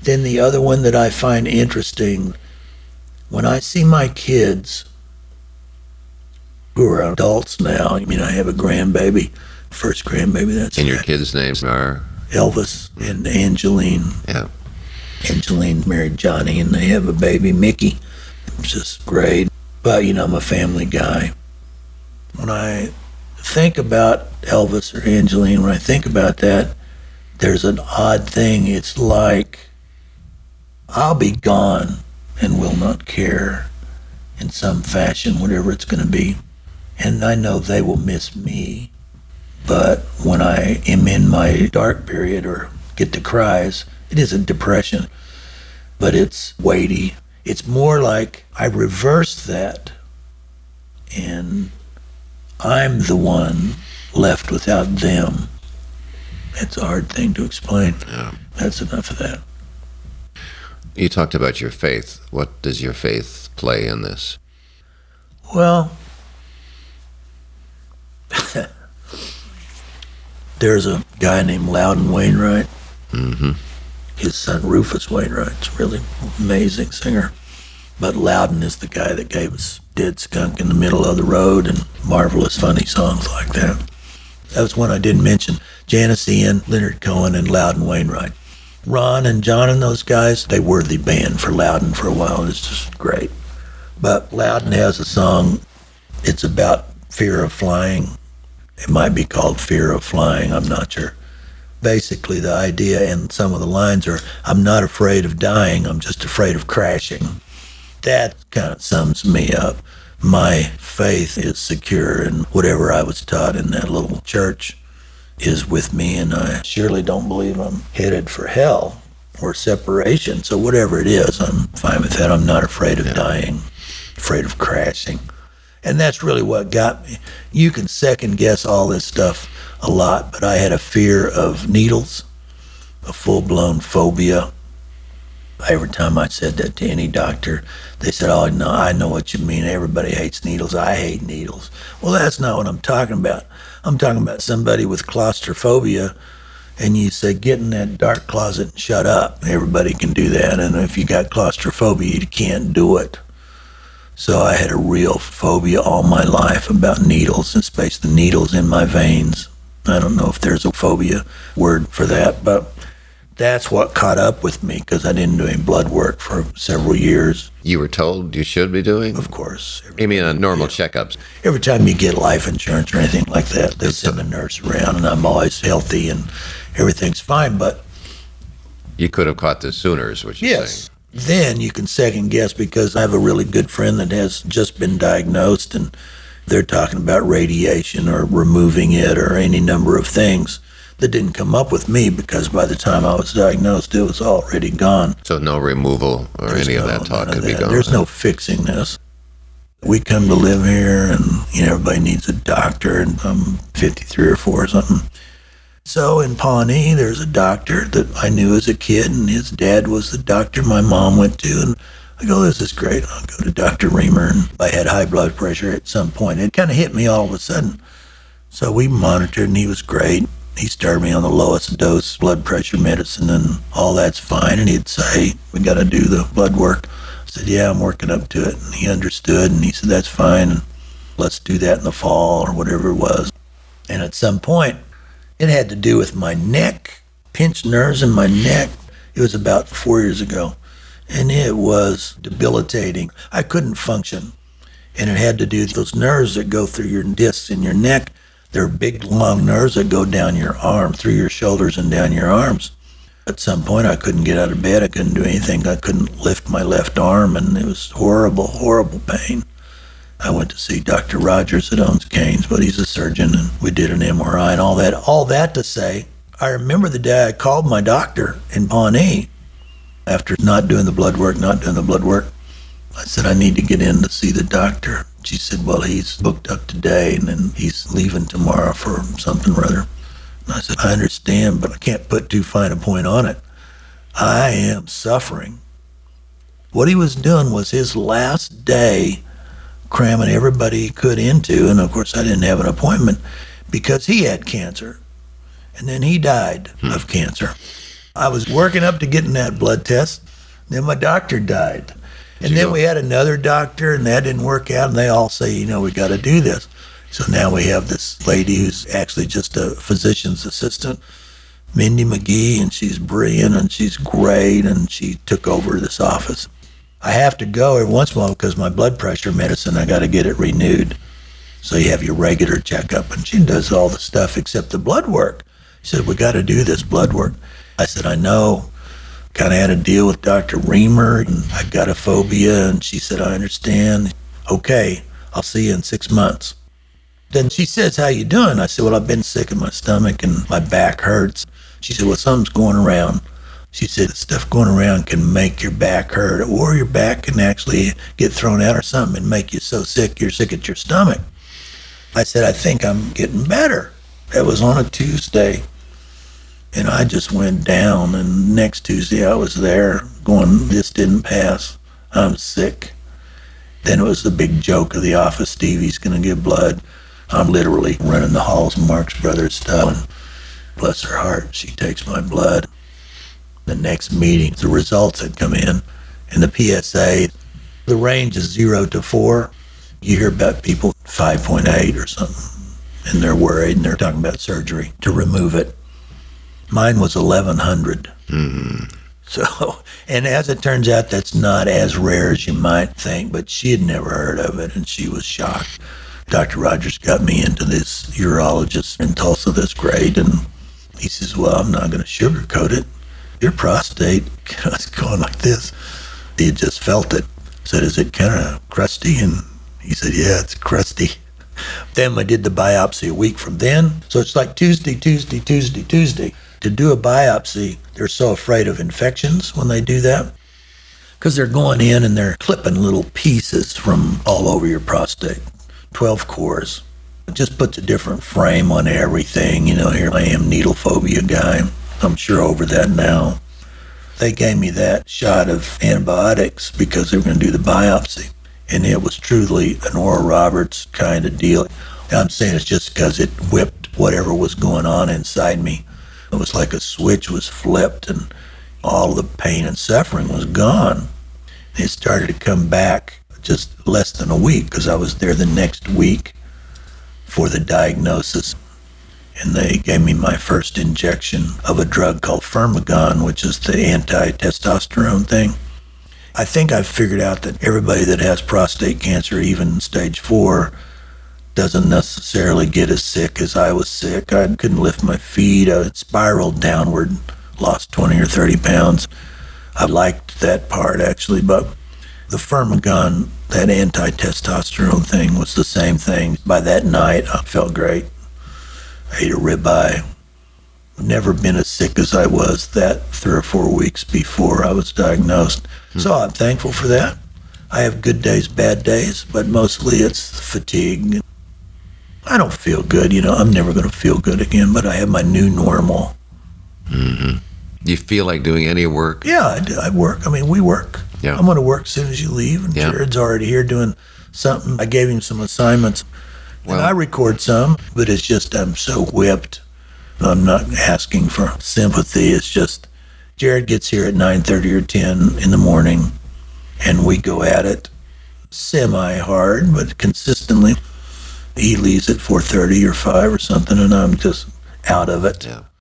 then the other one that I find interesting, when I see my kids, who are adults now, I mean, I have a grandbaby, first grandbaby. That's and your kids' names are? Elvis and Angeline. Yeah. Angeline married Johnny, and they have a baby, Mickey. It's just great. But, you know, I'm a family guy. When I think about Elvis or Angeline, when I think about that, there's an odd thing. It's like I'll be gone and will not care in some fashion, whatever it's going to be. And I know they will miss me. But when I am in my dark period or get the cries, it is a depression, but it's weighty. It's more like I reverse that, and I'm the one left without them. It's a hard thing to explain. Yeah. That's enough of that. You talked about your faith. What does your faith play in this? Well, there's a guy named Loudon Wainwright. Mm-hmm. His son Rufus Wainwright's a really amazing singer. But Loudon is the guy that gave us Dead Skunk in the Middle of the Road and marvelous funny songs like that. That was one I didn't mention. Janis Ian, Leonard Cohen, and Loudon Wainwright. Ron and John and those guys, they were the band for Loudon for a while. It's just great. But Loudon has a song, it's about fear of flying. It might be called Fear of Flying, I'm not sure. Basically, the idea and some of the lines are, I'm not afraid of dying, I'm just afraid of crashing. That kind of sums me up. My faith is secure, and whatever I was taught in that little church is with me, and I surely don't believe I'm headed for hell or separation. So whatever it is, I'm fine with that. I'm not afraid of dying, afraid of crashing. And that's really what got me. You can second guess all this stuff a lot, but I had a fear of needles, a full-blown phobia. Every time I said that to any doctor, they said, oh, no, I know what you mean. Everybody hates needles. I hate needles. Well, that's not what I'm talking about. I'm talking about somebody with claustrophobia, and you say, get in that dark closet and shut up. Everybody can do that, and if you got claustrophobia, you can't do it. So I had a real phobia all my life about needles, and especially the needles in my veins. I don't know if there's a phobia word for that, but that's what caught up with me because I didn't do any blood work for several years. You were told you should be doing? Of course. You mean on normal checkups? Every time you get life insurance or anything like that, they send a nurse around, and I'm always healthy and everything's fine, but... You could have caught this sooner is what you're saying. Then you can second guess because I have a really good friend that has just been diagnosed, and they're talking about radiation or removing it or any number of things that didn't come up with me because by the time I was diagnosed, it was already gone. So no removal or any of that talk could be gone. There's no fixing this. We come to live here, and everybody needs a doctor, and I'm 53 or 4 or something. So in Pawnee, there's a doctor that I knew as a kid, and his dad was the doctor my mom went to, and I go, this is great. I'll go to Dr. Reamer, and I had high blood pressure at some point. It kind of hit me all of a sudden. So we monitored, and he was great. He started me on the lowest dose blood pressure medicine, and all that's fine. And he'd say, we got to do the blood work. I said, yeah, I'm working up to it. And he understood, and he said, that's fine. Let's do that in the fall or whatever it was. And at some point, it had to do with my neck, pinched nerves in my neck. It was about 4 years ago, and it was debilitating. I couldn't function, and it had to do with those nerves that go through your discs in your neck. They're big, long nerves that go down your arm, through your shoulders and down your arms. At some point, I couldn't get out of bed. I couldn't do anything. I couldn't lift my left arm, and it was horrible, horrible pain. I went to see Dr. Rogers that owns Canes, but he's a surgeon, and we did an MRI and all that. All that to say, I remember the day I called my doctor in Pawnee after not doing the blood work. I said, I need to get in to see the doctor. She said, well, he's booked up today, and then he's leaving tomorrow for something or other. And I said, I understand, but I can't put too fine a point on it. I am suffering. What he was doing was his last day cramming everybody he could into, and of course I didn't have an appointment because he had cancer, and then he died of cancer. I was working up to getting that blood test. Then my doctor died. And then we had another doctor, and that didn't work out. And they all say, we got to do this. So now we have this lady who's actually just a physician's assistant, Mindy McGee, and she's brilliant, and she's great, and she took over this office. I have to go every once in a while because my blood pressure medicine, I got to get it renewed. So you have your regular checkup, and she does all the stuff except the blood work. She said, we got to do this blood work. I said, I know. Kind of had a deal with Dr. Reamer, and I got a phobia, and she said, I understand. Okay, I'll see you in 6 months. Then she says, how you doing? I said, well, I've been sick in my stomach and my back hurts. She said, well, something's going around. She said, stuff going around can make your back hurt, or your back can actually get thrown out or something and make you so sick you're sick at your stomach. I said, I think I'm getting better. That was on a Tuesday. And I just went down, and next Tuesday I was there going, this didn't pass. I'm sick. Then it was the big joke of the office, Stevie's going to give blood. I'm literally running the halls, Marx Brothers style, and bless her heart, she takes my blood. The next meeting, the results had come in, and the PSA, the range is 0 to 4. You hear about people 5.8 or something, and they're worried, and they're talking about surgery to remove it. Mine was 1,100. Mm-hmm. So, and as it turns out, that's not as rare as you might think, but she had never heard of it, and she was shocked. Dr. Rogers got me into this urologist in Tulsa that's great, and he says, well, I'm not going to sugarcoat it. Your prostate, I was going like this. He had just felt it. I said, is it kind of crusty? And he said, yeah, it's crusty. Then I did the biopsy a week from then. So it's like Tuesday. To do a biopsy, they're so afraid of infections when they do that because they're going in and they're clipping little pieces from all over your prostate, 12 cores. It just puts a different frame on everything. Here I am, needle phobia guy. I'm sure over that now. They gave me that shot of antibiotics because they were going to do the biopsy. And it was truly an Oral Roberts kind of deal. I'm saying it's just because it whipped whatever was going on inside me. It was like a switch was flipped and all the pain and suffering was gone. It started to come back just less than a week because I was there the next week for the diagnosis. And they gave me my first injection of a drug called Firmagon, which is the anti-testosterone thing. I think I've figured out that everybody that has prostate cancer, even stage 4, doesn't necessarily get as sick as I was sick. I couldn't lift my feet. I spiraled downward, lost 20 or 30 pounds. I liked that part, actually, but the Firmagon, that anti-testosterone thing, was the same thing. By that night, I felt great. I ate a ribeye. Never been as sick as I was that 3 or 4 weeks before I was diagnosed. So I'm thankful for that. I have good days, bad days, but mostly it's fatigue. I don't feel good, I'm never going to feel good again, but I have my new normal. Mm-hmm. Do you feel like doing any work? Yeah, I work. We work. Yeah. I'm going to work as soon as you leave, and Jared's already here doing something. I gave him some assignments, and I record some, but it's just I'm so whipped. I'm not asking for sympathy. It's just Jared gets here at 9:30 or 10 in the morning, and we go at it semi-hard, but consistently. He leaves at 4:30 or 5 or something, and I'm just out of it. Yeah.